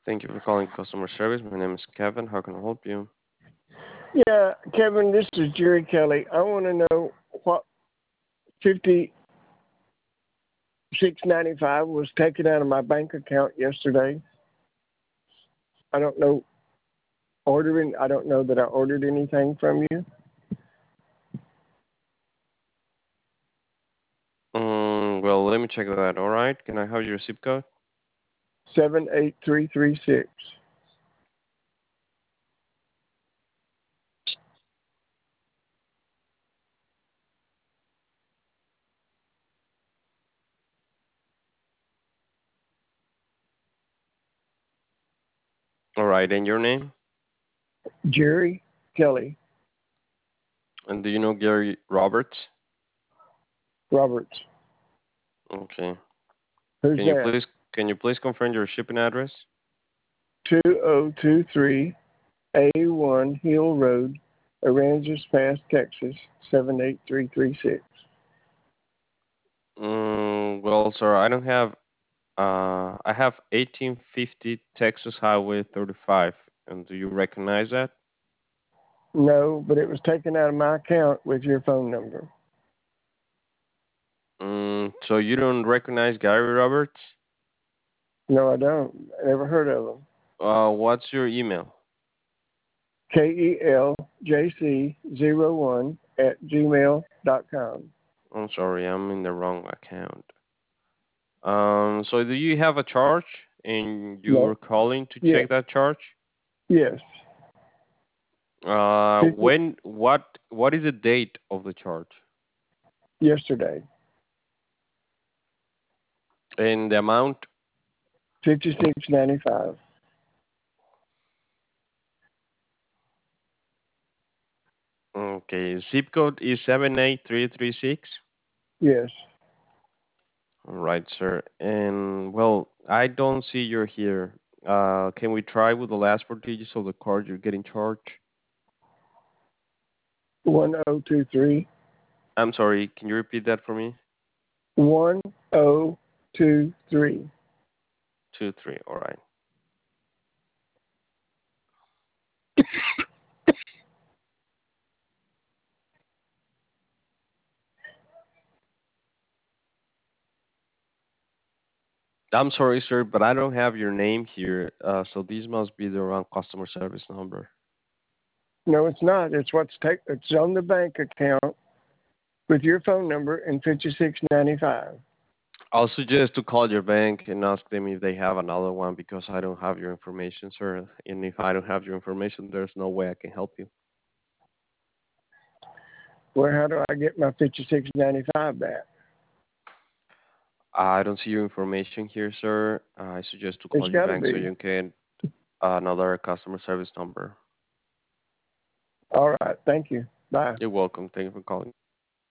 Thank you for calling customer service. My name is Kevin. How can I help you? Yeah, Kevin, this is Jerry Kelly. I want to know what 5695 was taken out of my bank account yesterday. I don't know I don't know that I ordered anything from you. Well, let me check that. All right. Can I have your zip code? 78336. All right. And your name? Jerry Kelly And do you know Gary Roberts? Roberts. Okay. Who's Can you that? please can you please confirm your shipping address? 2023 A1 Hill Road, Aransas Pass, Texas 78336. Well, sir, I don't have. I have 1850 Texas Highway 35. And do you recognize that? No, but it was taken out of my account with your phone number. So you don't recognize Gary Roberts? No, I don't. I never heard of them. What's your email? KELJC01 @gmail.com. I'm sorry, I'm in the wrong account. So do you have a charge and you were No. calling to Yeah. check that charge? Yes. 50, What is the date of the charge? yesterday. And the amount? 56.95. Okay, zip code is 78336. Yes. All right, sir. And well, I don't see you're here. Can we try with the last four digits of the card you're getting charged? 1023. I'm sorry, can you repeat that for me? 1023. 23, all right. I'm sorry, sir, but I don't have your name here, so this must be the wrong customer service number. No, it's not. It's on the bank account with your phone number and 56.95. I'll suggest to call your bank and ask them if they have another one because I don't have your information, sir. And if I don't have your information, there's no way I can help you. Well, how do I get my 56.95 back? I don't see your information here, sir. I suggest to It's call your got to bank so be. you can another customer service number. All right. Thank you. Bye. You're welcome. Thank you for calling.